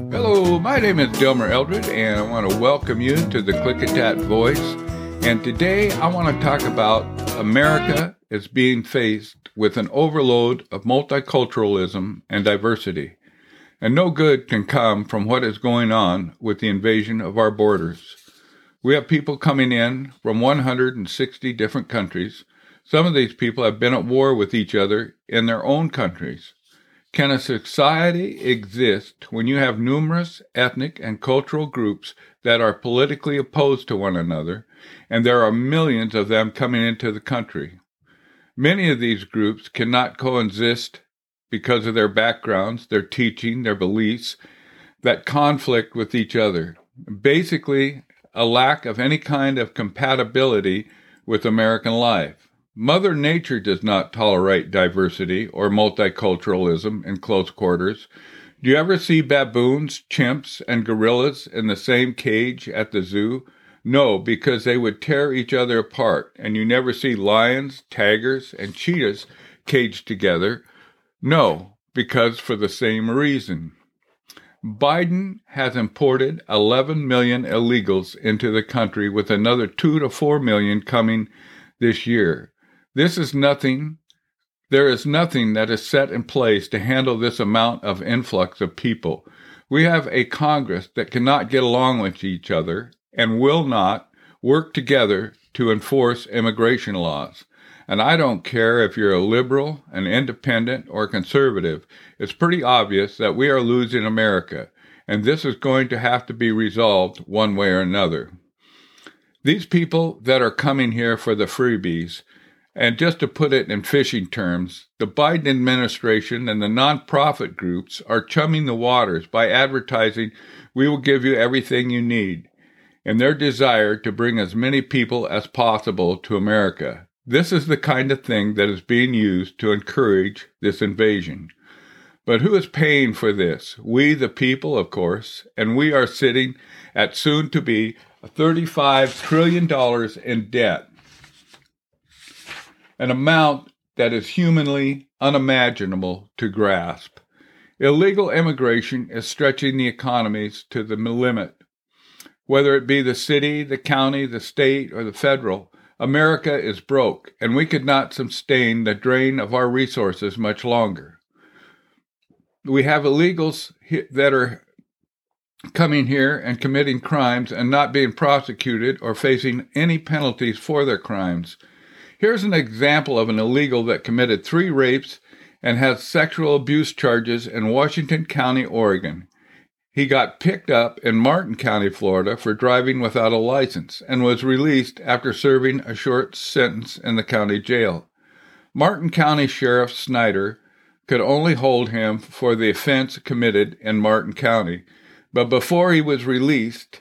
Hello, my name is Delmer Eldred, and I want to welcome you to the Klickitat Voice. And today I want to talk about America is being faced with an overload of multiculturalism and diversity. And no good can come from what is going on with the invasion of our borders. We have people coming in from 160 different countries. Some of these people have been at war with each other in their own countries. Can a society exist when you have numerous ethnic and cultural groups that are politically opposed to one another, and there are millions of them coming into the country? Many of these groups cannot coexist because of their backgrounds, their teaching, their beliefs, that conflict with each other. Basically, a lack of any kind of compatibility with American life. Mother Nature does not tolerate diversity or multiculturalism in close quarters. Do you ever see baboons, chimps, and gorillas in the same cage at the zoo? No, because they would tear each other apart, and you never see lions, tigers, and cheetahs caged together. No, because for the same reason. Biden has imported 11 million illegals into the country, with another 2 to 4 million coming this year. There is nothing that is set in place to handle this amount of influx of people. We have a Congress that cannot get along with each other and will not work together to enforce immigration laws. And I don't care if you're a liberal, an independent, or conservative. It's pretty obvious that we are losing America, and this is going to have to be resolved one way or another. These people that are coming here for the freebies, and just to put it in fishing terms, the Biden administration and the nonprofit groups are chumming the waters by advertising, "We will give you everything you need," in their desire to bring as many people as possible to America. This is the kind of thing that is being used to encourage this invasion. But who is paying for this? We, the people, of course, and we are sitting at soon to be $35 trillion in debt. An amount that is humanly unimaginable to grasp. Illegal immigration is stretching the economies to the limit. Whether it be the city, the county, the state, or the federal, America is broke, and we could not sustain the drain of our resources much longer. We have illegals that are coming here and committing crimes and not being prosecuted or facing any penalties for their crimes. Here's an example of an illegal that committed 3 rapes and has sexual abuse charges in Washington County, Oregon. He got picked up in Martin County, Florida, for driving without a license and was released after serving a short sentence in the county jail. Martin County Sheriff Snyder could only hold him for the offense committed in Martin County, but before he released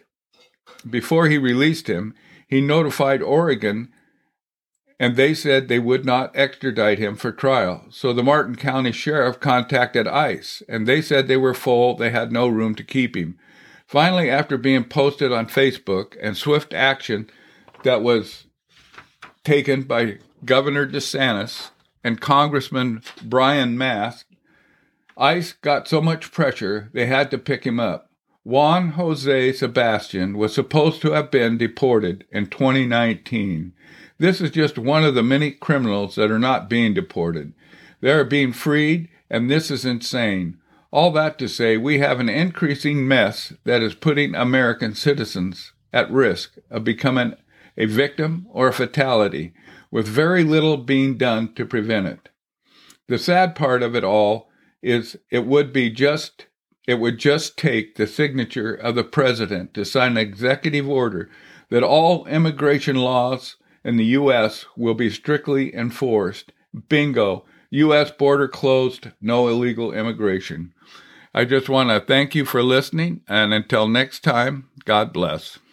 him, he notified Oregon, and they said they would not extradite him for trial. So the Martin County Sheriff contacted ICE, and they said they were full, they had no room to keep him. Finally, after being posted on Facebook and swift action that was taken by Governor DeSantis and Congressman Brian Mast, ICE got so much pressure they had to pick him up. Juan Jose Sebastian was supposed to have been deported in 2019. This is just one of the many criminals that are not being deported. They are being freed, and this is insane. All that to say, we have an increasing mess that is putting American citizens at risk of becoming a victim or a fatality, with very little being done to prevent it. The sad part of it all is it would just take the signature of the president to sign an executive order that all immigration laws in the U.S. will be strictly enforced. Bingo. U.S. border closed, no illegal immigration. I just want to thank you for listening, and until next time, God bless.